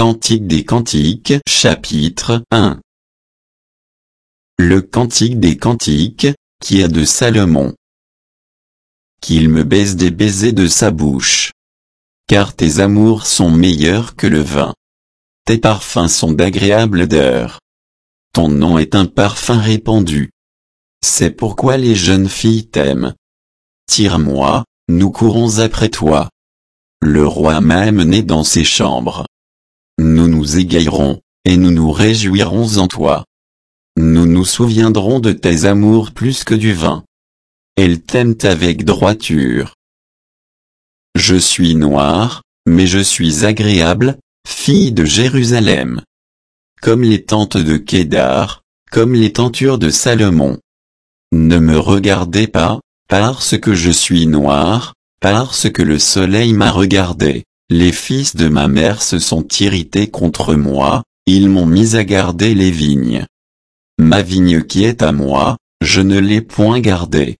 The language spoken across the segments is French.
Cantique des Cantiques, chapitre 1. Le Cantique des Cantiques, qui est de Salomon. Qu'il me baise des baisers de sa bouche. Car tes amours sont meilleurs que le vin. Tes parfums sont d'agréable odeur. Ton nom est un parfum répandu. C'est pourquoi les jeunes filles t'aiment. Tire-moi, nous courons après toi. Le roi m'a amené dans ses chambres. Nous nous égaillerons, et nous nous réjouirons en toi. Nous nous souviendrons de tes amours plus que du vin. Elles t'aiment avec droiture. Je suis noire, mais je suis agréable, fille de Jérusalem. Comme les tentes de Kédar, comme les tentures de Salomon. Ne me regardez pas, parce que je suis noire, parce que le soleil m'a regardé. Les fils de ma mère se sont irrités contre moi, ils m'ont mis à garder les vignes. Ma vigne qui est à moi, je ne l'ai point gardée.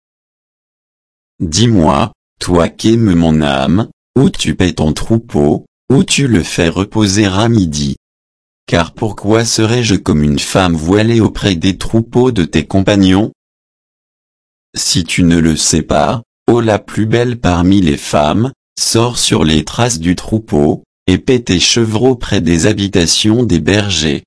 Dis-moi, toi qu'aime mon âme, où tu paix ton troupeau, où tu le fais reposer à midi. Car pourquoi serais-je comme une femme voilée auprès des troupeaux de tes compagnons? Si tu ne le sais pas, ô la plus belle parmi les femmes, sors sur les traces du troupeau, et paie tes chevreaux près des habitations des bergers.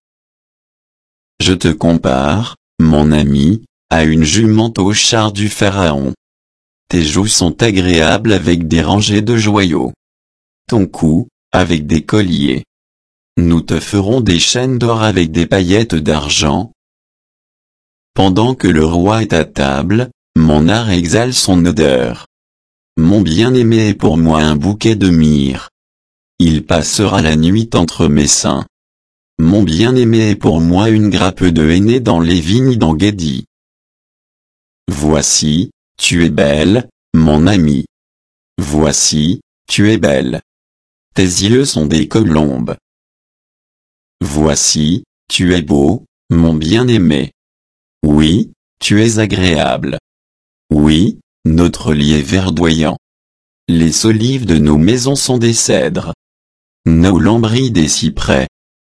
Je te compare, mon ami, à une jument au char du Pharaon. Tes joues sont agréables avec des rangées de joyaux. Ton cou, avec des colliers. Nous te ferons des chaînes d'or avec des paillettes d'argent. Pendant que le roi est à table, mon art exhale son odeur. Mon bien-aimé est pour moi un bouquet de myrrhe. Il passera la nuit entre mes seins. Mon bien-aimé est pour moi une grappe de henné dans les vignes d'Engedi. Voici, tu es belle, mon ami. Voici, tu es belle. Tes yeux sont des colombes. Voici, tu es beau, mon bien-aimé. Oui, tu es agréable. Oui, notre lit est verdoyant. Les solives de nos maisons sont des cèdres. Nos lambris des cyprès.